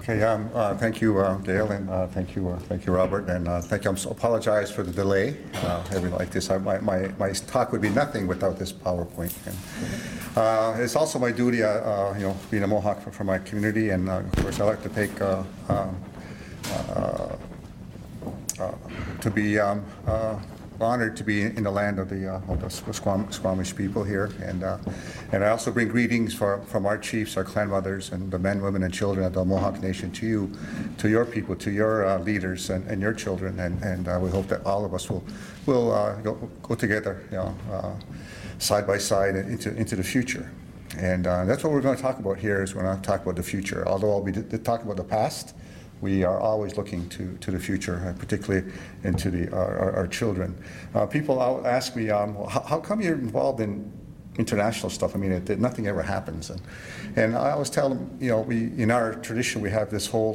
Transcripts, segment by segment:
Okay, thank you, Dale, and thank you, Robert, and thank you. Apologize for the delay. Everything like this, my talk would be nothing without this PowerPoint. And, it's also my duty, being a Mohawk for my community, and of course, I like to take to be honored to be in the land of the Squamish people here, and I also bring greetings from our chiefs, our clan mothers, and the men, women, and children of the Mohawk Nation to you, to your people, to your leaders, and your children, and we hope that all of us will go together, side by side into the future, and that's what we're going to talk about here. Is we're going to talk about the future. Although I'll be talking about the past, we are always looking to the future, particularly into our children. People ask me, how come you're involved in international stuff? I mean, nothing ever happens. And I always tell them, in our tradition, we have this whole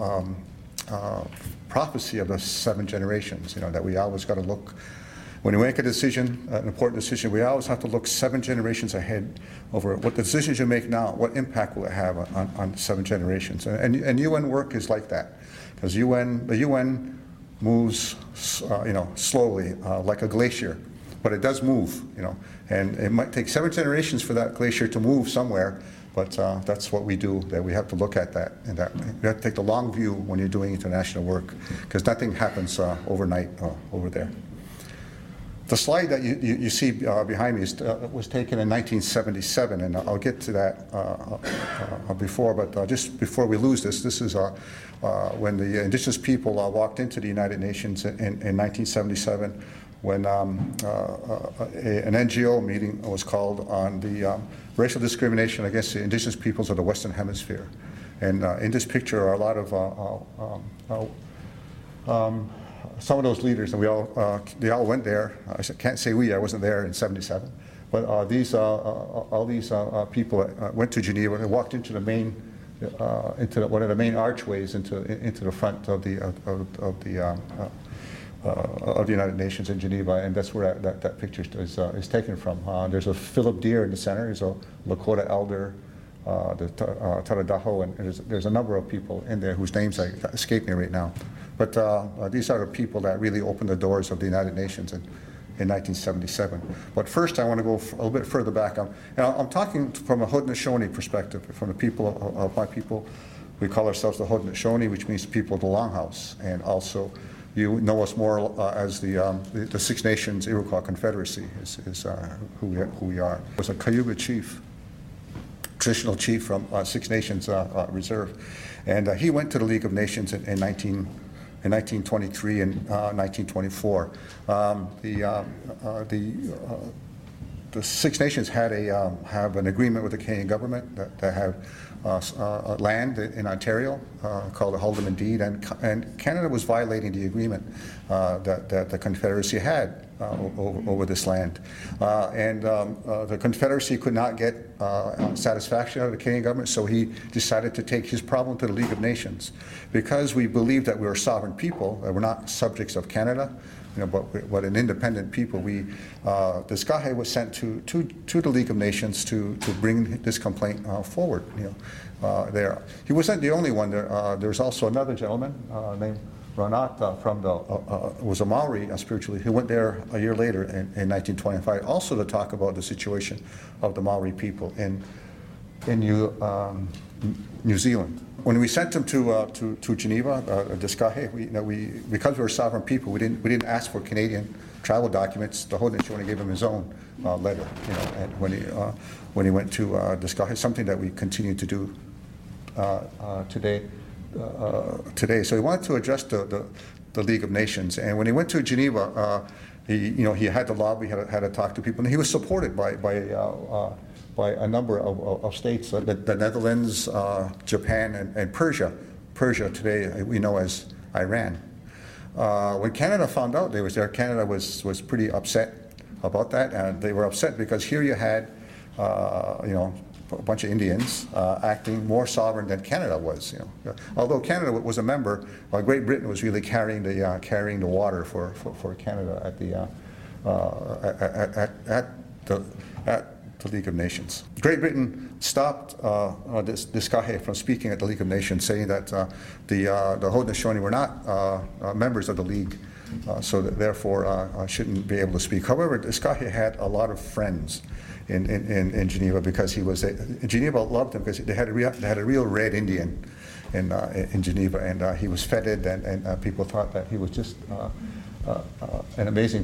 prophecy of the 7 generations, that we always got to look. When we make a decision, an important decision, we always have to look 7 generations ahead over what the decisions you make now, what impact will it have on 7 generations. And UN work is like that, because the UN moves, slowly, like a glacier, but it does move, and it might take 7 generations for that glacier to move somewhere, but that's what we do, that we have to look at that, and that you have to take the long view when you're doing international work, because nothing happens overnight over there. The slide that you see behind me was taken in 1977, and I'll get to that before, but just before we lose this is when the indigenous people walked into the United Nations in 1977, when an NGO meeting was called on the racial discrimination against the indigenous peoples of the Western Hemisphere. And in this picture are a lot of some of those leaders, and they all went there. I can't say I wasn't there in '77, but all these people went to Geneva and walked into the main, into one of the main archways into the front of the United Nations in Geneva, and that's where that picture is taken from. There's a Philip Deere in the center. There's a Lakota elder, the Taradaho, and there's a number of people in there whose names escape me right now. But these are the people that really opened the doors of the United Nations in 1977. But first I want to go a little bit further back. I'm talking from a Haudenosaunee perspective, from the people of my people. We call ourselves the Haudenosaunee, which means the people of the Longhouse. And also, you know us more as the Six Nations Iroquois Confederacy is who we are. I was a Cayuga chief, traditional chief from Six Nations Reserve. And he went to the League of Nations in 1923 and 1924. The Six Nations have an agreement with the Canadian government that have land in Ontario called the Haldimand Deed, and Canada was violating the agreement that the Confederacy had over this land. The Confederacy could not get satisfaction out of the Canadian government, so he decided to take his problem to the League of Nations. Because we believed that we were sovereign people, that we're not subjects of Canada, but an independent people, this guy was sent to the League of Nations to bring this complaint forward. There, he wasn't the only one. There was also another gentleman named Ronat was a Maori spiritually, who went there a year later in 1925, also to talk about the situation of the Maori people in New Zealand. When we sent him to Geneva, Discahe, because we were sovereign people, we didn't ask for Canadian travel documents. The Haudenosaunee gave him his own letter, and when he went to Discahe, something that we continue to do today. So he wanted to address the League of Nations, and when he went to Geneva, he had to lobby, had to talk to people, and he was supported by a number of states, the Netherlands, Japan, and Persia. Persia today we know as Iran. When Canada found out they was there, Canada was pretty upset about that, and they were upset because here you had a bunch of Indians acting more sovereign than Canada was. Although Canada was a member, Great Britain was really carrying the water for Canada at to the League of Nations. Great Britain stopped Diskahe from speaking at the League of Nations, saying that the Haudenosaunee were not members of the League, so that therefore shouldn't be able to speak. However, Diskahe had a lot of friends in Geneva, because Geneva loved him because they had a real red Indian in Geneva, and he was feted, and people thought that he was just an amazing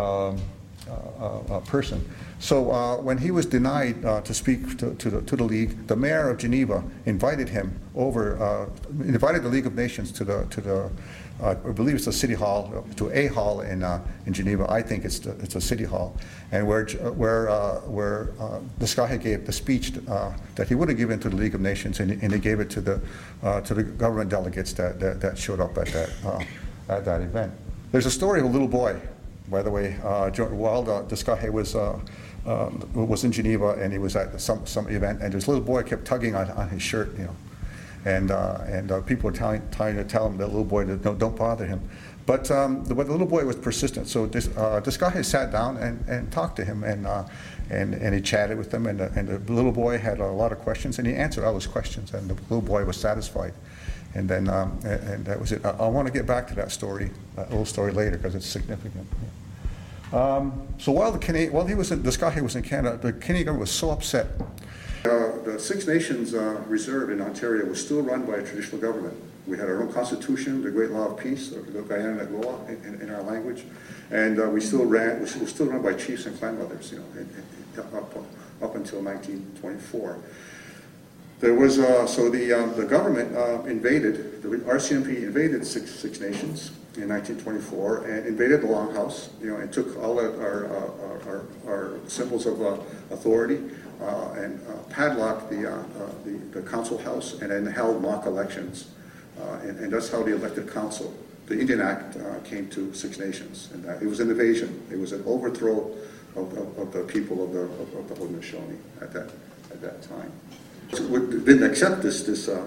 person. So when he was denied to speak to the League, the mayor of Geneva invited him over, invited the League of Nations to the I believe it's a city hall, to a hall in Geneva. I think it's a city hall, and where Diskahe gave the speech that he would have given to the League of Nations, and he gave it to the government delegates that showed up at that event. There's a story of a little boy, by the way, while Diskahe was in Geneva, and he was at some event, and this little boy kept tugging on his shirt, you know. And people were trying to tell him, that little boy, don't bother him. But the little boy was persistent. So Diskahe sat down and talked to him, and he chatted with him. And the little boy had a lot of questions, and he answered all his questions. And the little boy was satisfied. And then and that was it. I want to get back to that story, that little story later, because it's significant. So while Diskahe was in Canada, the Canadian government was so upset. The Six Nations Reserve in Ontario was still run by a traditional government. We had our own constitution, the Great Law of Peace, or the Guyana Law in our language, and we were still run by chiefs and clan mothers, you know, up until 1924. There was the government invaded, the RCMP invaded Six Nations in 1924 and invaded the Longhouse, you know, and took all our symbols of authority. And padlocked the council house, and then held mock elections. And that's how the elected council, the Indian Act, came to Six Nations. And it was an invasion. It was an overthrow of the people of the Haudenosaunee at that time. Didn't accept this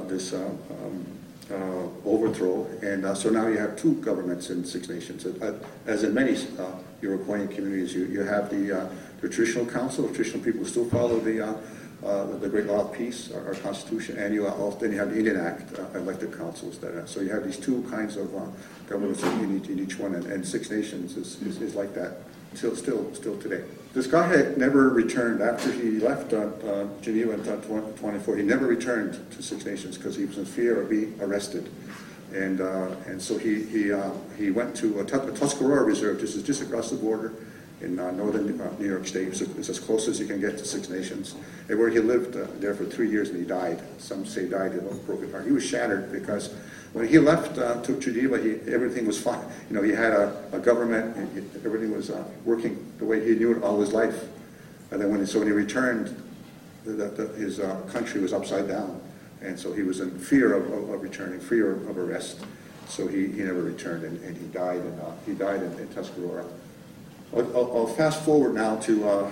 overthrow, and so now you have two governments in Six Nations. As in many Iroquoian communities, you have the traditional council, the traditional people who still follow the Great Law of Peace, our Constitution, and then you have the Indian Act, elected councils. So you have these two kinds of governments in each one, and Six Nations is like that still today. Diskahe never returned after he left Geneva in 2024. He never returned to Six Nations because he was in fear of being arrested, and so he went to a Tuscarora Reserve, just across the border in northern New York State. It's as close as you can get to Six Nations, and where he lived there for 3 years, and he died. Some say died of a broken heart. He was shattered because when he left to Geneva, everything was fine. You know, he had a government, and everything was working the way he knew it all his life. And then when he returned, his country was upside down, and so he was in fear of returning, fear of arrest. So he never returned, and he died. He died in Tuscarora. I'll fast forward now to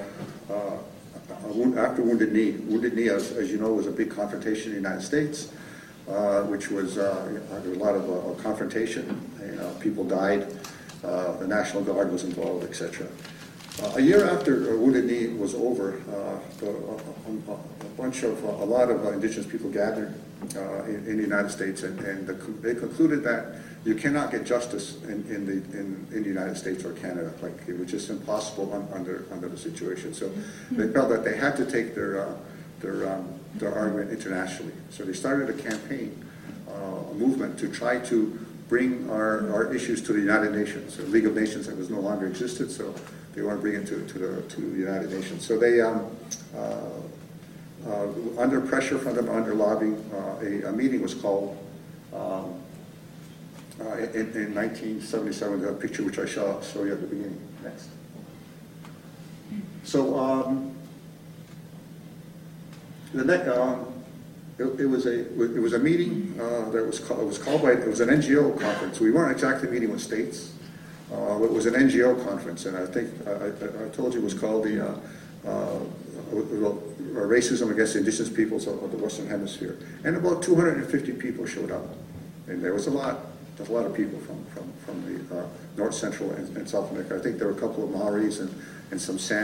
after Wounded Knee. Wounded Knee, as you know, was a big confrontation in the United States, which was there was a lot of confrontation. People died. The National Guard was involved, etc. A year after Wounded Knee was over, a lot of indigenous people gathered in the United States, and they concluded that you cannot get justice in the United States or Canada. Like, it was just impossible under the situation. So they felt that they had to take their argument internationally. So they started a campaign, a movement to try to bring our issues to the United Nations. The League of Nations that was no longer existed, so they want to bring it to the United Nations. So they, under pressure from them, under lobbying, a meeting was called in 1977. The picture which I show you at the beginning. Next. So it was a meeting that was an NGO conference. We weren't exactly meeting with states. It was an NGO conference, and I think I told you it was called the Racism Against Indigenous Peoples of the Western Hemisphere. And about 250 people showed up, and there was a lot of people from the North Central and South America. I think there were a couple of Maoris and some Sami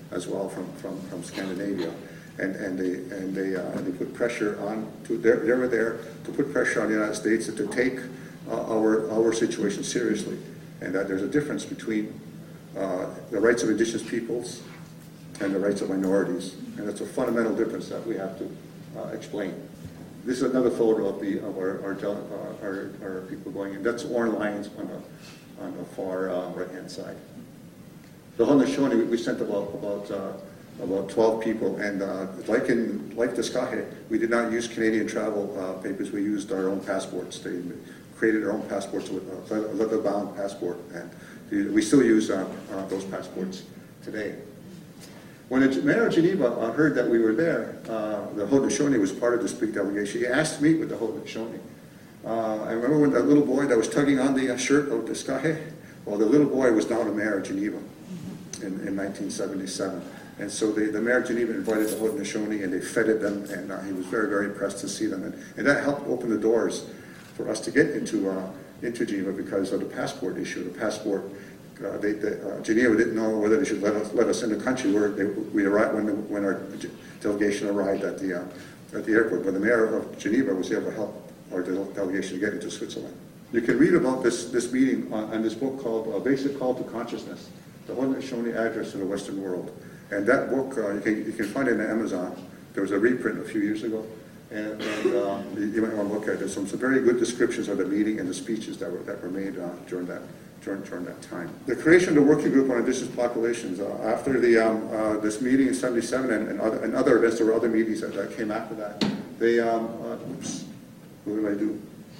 as well from Scandinavia. And they put pressure on, they were there to put pressure on the United States to take our situation seriously, and that there's a difference between the rights of indigenous peoples and the rights of minorities, and it's a fundamental difference that we have to explain. This is another photo of our people going in. That's orange lines on the far right-hand side. The Haudenosaunee, we sent about 12 people, and like the Skahe, we did not use Canadian travel papers. We used our own passports. They created our own passports with a leather-bound passport, and we still use those passports today. When the mayor of Geneva heard that we were there, the Haudenosaunee was part of this big delegation. He asked to meet with the Haudenosaunee. I remember when that little boy that was tugging on the shirt of the Skahe, well, the little boy was now the mayor of Geneva in 1977. And so the mayor of Geneva invited the Haudenosaunee, and they feted them, and he was very, very impressed to see them. And that helped open the doors for us to get into Geneva because of the passport issue. The passport, Geneva didn't know whether they should let us in the country. We arrived when our delegation arrived at the airport, but the mayor of Geneva was able to help our delegation get into Switzerland. You can read about this meeting on this book called A Basic Call to Consciousness, the Haudenosaunee Address to the Western World. And that book, you can find it on Amazon. There was a reprint a few years ago, and you might want to look at it. Some very good descriptions of the meeting and the speeches that were made during that time. The creation of the working group on indigenous populations after this meeting in '77 and other events, there were other meetings that came after that. They oops, what did I do?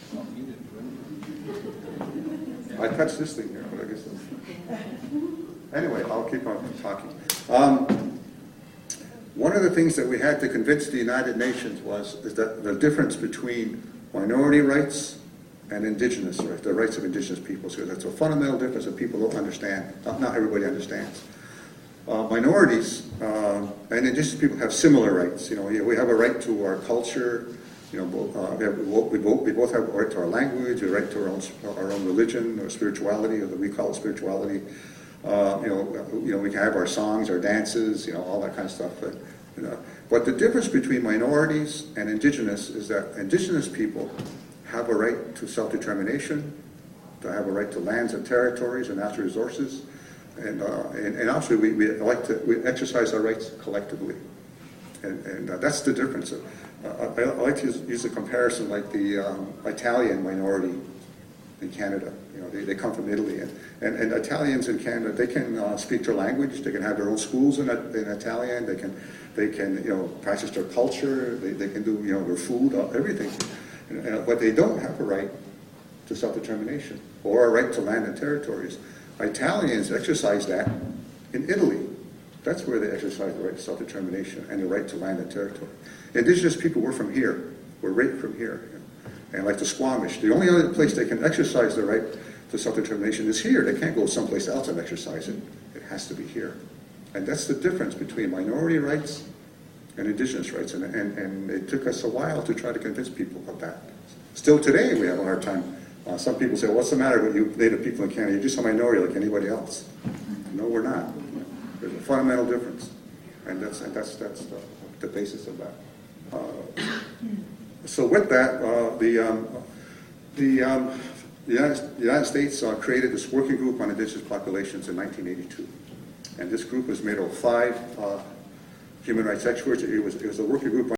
I touched this thing here, but I guess that's... Anyway, I'll keep on talking. One of the things that we had to convince the United Nations is that the difference between minority rights and indigenous rights, the rights of indigenous peoples, because that's a fundamental difference that people don't understand. Not everybody understands. Minorities and indigenous people have similar rights. You know, we have a right to our culture. You know, we both have a right to our language, a right to our own religion, or spirituality, or we call it spirituality. You know, we can have our songs, our dances, you know, all that kind of stuff. But the difference between minorities and indigenous is that indigenous people have a right to self-determination, to have a right to lands and territories and natural resources, and also we exercise our rights collectively, and that's the difference. I like to use a comparison like the Italian minority in Canada. You know, they come from Italy, and Italians in Canada, they can speak their language, they can have their own schools in Italian, they can you know, practice their culture, they can do, you know, their food, everything. But they don't have a right to self-determination or a right to land and territories. Italians exercise that in Italy. That's where they exercise the right to self-determination and the right to land and territory. Indigenous people were from here, were right from here. And like the Squamish, the only other place they can exercise their right to self-determination is here. They can't go someplace else and exercise it. It has to be here. And that's the difference between minority rights and indigenous rights. And it took us a while to try to convince people of that. Still today, we have a hard time. Some people say, what's the matter with you Native people in Canada? You're just a minority like anybody else. No, we're not. There's a fundamental difference. And that's the basis of that. So with that, the United States created this working group on indigenous populations in 1982. And this group was made of 5 human rights experts. It was a working group on